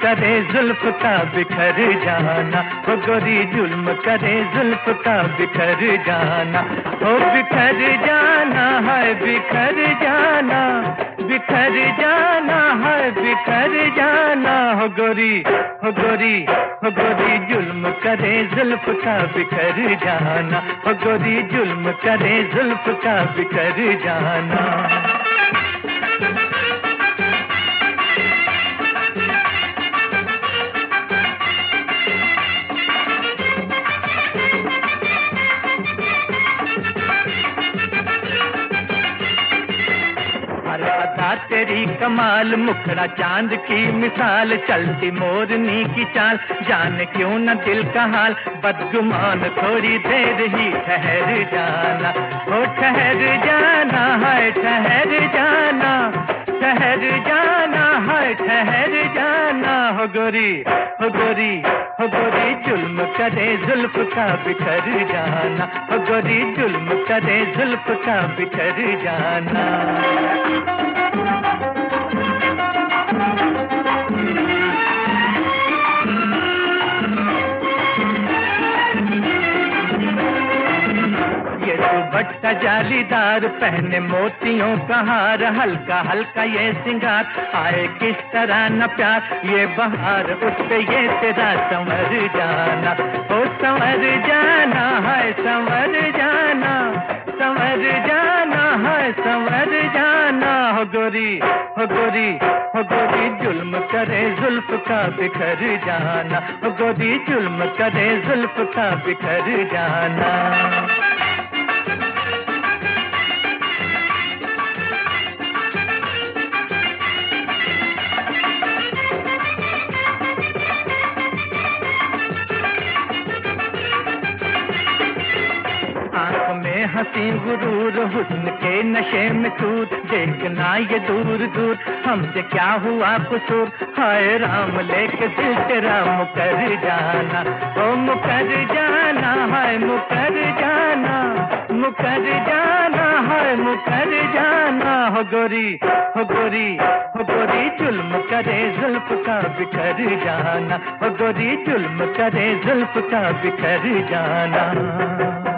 करे जुल्फ का बिखर जाना, हो गोरी जुल्म करे जुल्फ का बिखर जाना, हो बिखर जाना है बिखर जाना, बिखर जाना है बिखर जाना, हो गोरी हो गोरी हो गोरी जुल्म करे जुल्फ का बिखर जाना, हो गोरी जुल्म करे जुल्फ का बिखर जाना। तेरी कमाल मुखड़ा चांद की मिसाल, चलती मोरनी की चाल, जाने क्यों न दिल का हाल, बदगुमान थोड़ी देर ही ठहर जाना, हो ठहर जाना है ठहर जाना, ठहर जाना है ठहर जाना, हो गोरी हो गोरी हो गोरी जुल्म करे जुल्फ का बिखर जाना, हो गोरी जुल्म करे जुल्फ का बिखर जाना। दुपट्टा जालीदार पहने मोतियों का हार, हल्का हल्का ये सिंगार, आए किस तरह न प्यार, ये बहार उस पे ये तेरा संवर जाना, ओ संवर जाना है संवर जाना, संवर जाना है संवर जाना, हो गोरी हो गोरी हो गोरी जुल्म करे जुल्फ का बिखर जाना, हो गोरी जुल्म करे जुल्फ का बिखर जाना। हंसी गुरूर हुस्न के नशे में चूर, देखना ये दूर दूर हमसे क्या हुआ कसूर, हाय राम लेके दिल तेरा मुकर जाना, ओ मुकर जाना है मुकर जाना, मुकर जाना है मुकर जाना, हो गोरी हो गोरी हो गोरी जुल्म करे जुल्फ का बिखर जाना, हो गोरी जुल्म करे जुल्फ का बिखर जाना।